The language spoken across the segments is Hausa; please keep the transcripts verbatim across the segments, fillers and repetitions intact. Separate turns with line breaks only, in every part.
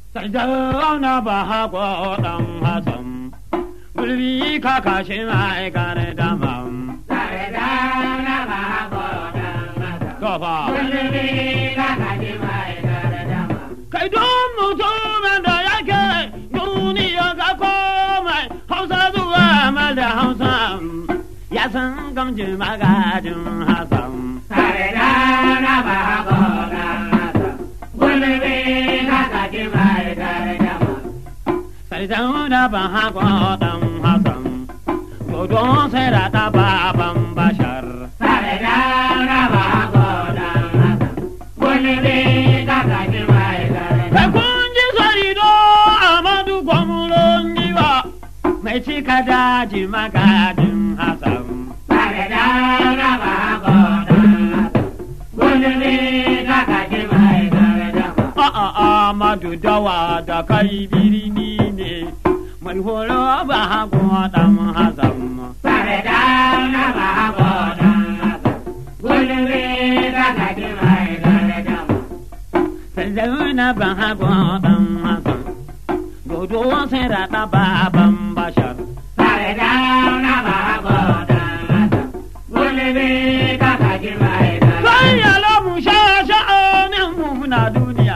Sardauna ba haƙo ɗan Hassan, gulbi kakashi mai gane damam.
Sardauna ba haƙo ɗan Hassan,
Tofa.
gulbi kakashi mai gane damam.
Kai don mutumin da yake duniya ga komai Hausa zuwa mada Hausa ya san gamji magajin Hassan.
Sardauna ba haƙo ɗan Hassan, gulbi kakashi mai gane damam.
Sardauna ba haƙo ɗan Hassan, dodon sai da ta baban Bashar.
Sardauna ba haƙo ɗan Hassan, gulbi kakashi mai gane
Kai
damam.
kun ji sarido Amadu Gwamulon Giwa mai cika daji magajin Hassan.
Sardauna ba haƙo ɗan Hassan, gulbi kakashi mai gane damam.
A'a Amadu dawa da kai birni ne mai horo ba haƙo ɗan Hassan.
Sardauna ba haƙo ɗan Hassan, gulbi kakashi mai gane damam.
Sardauna ba haƙo ɗan Hassan, dodo sai da ta baban Bashar.
Sardauna ba haƙo ɗan Hassan, gulbi kakashi mai gane
Sai
damam.
yala mu sha sha'anin mu muna duniya,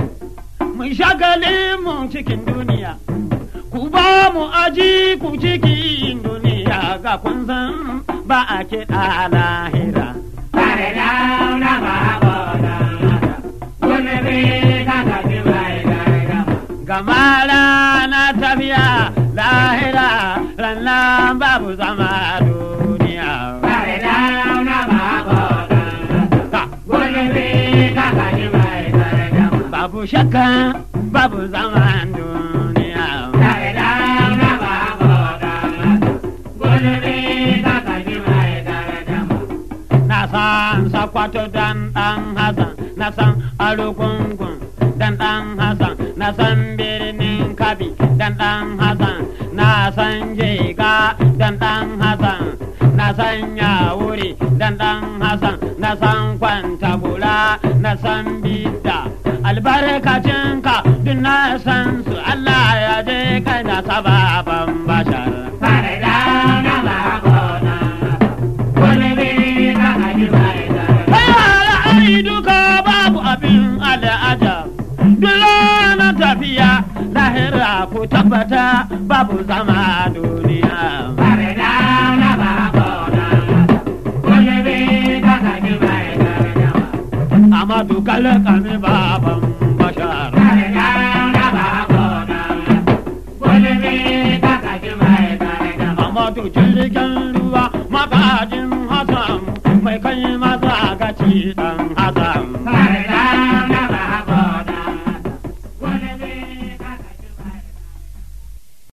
mu shagalin mu cikin duniya, ku ba mu aji ku cikin duniya ga kun san ba a kiɗa lahira.
Sardauna ba haƙo ɗan Hassan, gulbi kakashi mai gane damam.
Gama rana tafiya lahira rannan babu zama duniya.
Sardauna ba haƙo ɗan Hassan,
Ka,
gulbi kakashi mai gane damam.
babu shakka babu zaman duniya.
Sardauna ba haƙo ɗan Hassan, gulbi kakashi mai gane damam.
Na san sakwato dan ɗan Hassan, na san alukungun dan ɗan Hassan, na san birnin Kabi dan ɗan Hassan, na san Jega dan ɗan Hassan, na san Yawuri dan ɗan Hassan, na san Kwantagula, na san Bidda. Albarkacinka duk na san su Allah ya je kai na sababan Bashar.
Sardauna ba haƙo ɗan Hassan, gulbi kakashi mai gane damam.
Hayara ai duka babu abin al'aja. Duk na tafiya lahira ku tabbata babu zama duniya.
Sardauna ba haƙo ɗan Hassan, gulbi kakashi mai gane damam.
Amadu kale kame baban Bashar.
Sardauna ba haƙo ɗan Hassan, gulbi kakashi mai gane damam.
Amadu jirgin ruwa magajin Hassan mai kai maza gaci dan Hassan.